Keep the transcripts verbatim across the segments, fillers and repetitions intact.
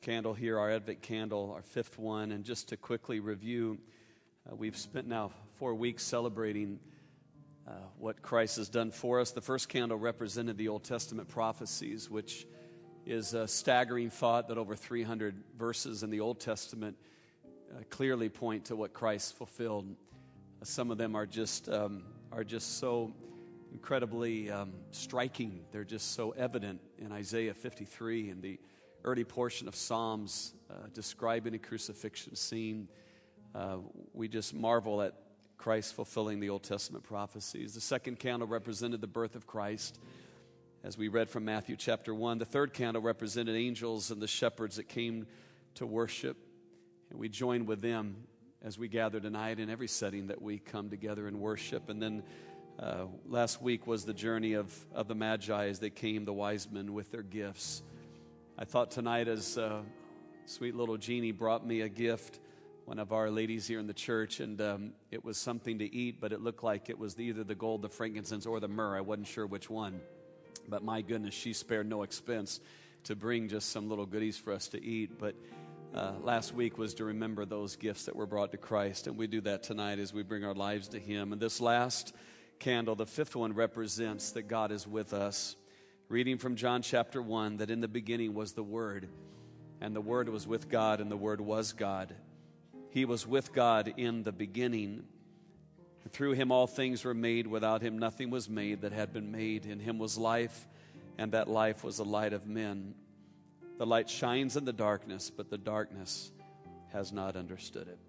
candle here, our Advent candle, our fifth one. And just to quickly review, uh, we've spent now four weeks celebrating uh, what Christ has done for us. The first candle represented the Old Testament prophecies, which is a staggering thought that over three hundred verses in the Old Testament uh, clearly point to what Christ fulfilled. Uh, some of them are just um, are just so incredibly um, striking. They're just so evident in Isaiah fifty-three and the early portion of Psalms uh, describing the crucifixion scene. Uh, we just marvel at Christ fulfilling the Old Testament prophecies. The second candle represented the birth of Christ, as we read from Matthew chapter one. The third candle represented angels and the shepherds that came to worship, and we join with them as we gather tonight in every setting that we come together and worship. And then uh, last week was the journey of, of the Magi as they came, the wise men, with their gifts. I thought tonight, as uh, sweet little Jeannie brought me a gift, one of our ladies here in the church, and um, it was something to eat, but it looked like it was either the gold, the frankincense, or the myrrh. I wasn't sure which one. But my goodness, she spared no expense to bring just some little goodies for us to eat. But uh, last week was to remember those gifts that were brought to Christ, and we do that tonight as we bring our lives to Him. And this last candle, the fifth one, represents that God is with us. Reading from John chapter one, that in the beginning was the Word, and the Word was with God, and the Word was God. He was with God in the beginning. Through Him all things were made. Without Him nothing was made that had been made. In Him was life, and that life was the light of men. The light shines in the darkness, but the darkness has not understood it.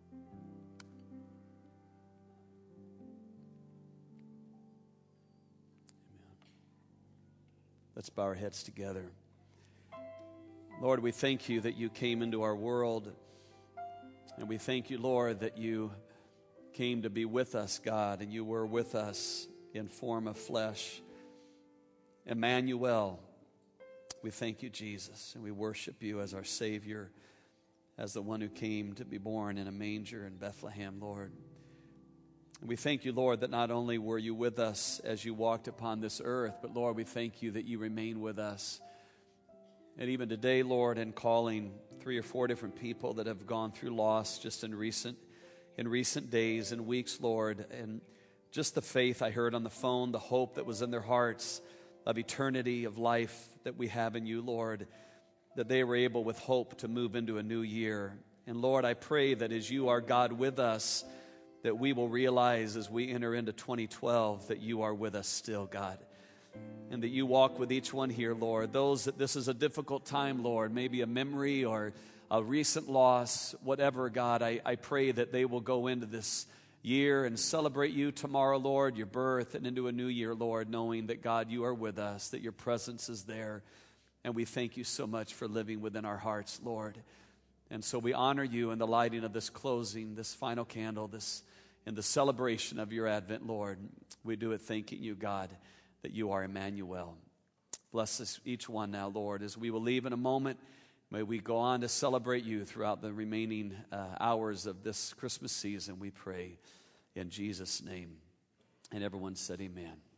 Let's bow our heads together. Lord, we thank You that You came into our world. And we thank You, Lord, that You came to be with us, God, and You were with us in form of flesh. Emmanuel, we thank You, Jesus, and we worship You as our Savior, as the one who came to be born in a manger in Bethlehem, Lord. And we thank You, Lord, that not only were You with us as You walked upon this earth, but, Lord, we thank You that You remain with us. And even today, Lord, in calling three or four different people that have gone through loss just in recent in recent days and weeks, Lord, and just the faith I heard on the phone, the hope that was in their hearts of eternity, of life that we have in You, Lord, that they were able with hope to move into a new year. And Lord, I pray that as You are God with us, that we will realize as we enter into twenty twelve that You are with us still, God. And that You walk with each one here, Lord. Those that this is a difficult time, Lord, maybe a memory or a recent loss, whatever, God, I, I pray that they will go into this year and celebrate You tomorrow, Lord, Your birth, and into a new year, Lord, knowing that, God, You are with us, that Your presence is there. And we thank You so much for living within our hearts, Lord. And so we honor You in the lighting of this closing, this final candle, this in the celebration of Your Advent, Lord. We do it thanking You, God, that You are Emmanuel. Bless us each one now, Lord, as we will leave in a moment. May we go on to celebrate You throughout the remaining uh, hours of this Christmas season, we pray in Jesus' name. And everyone said amen.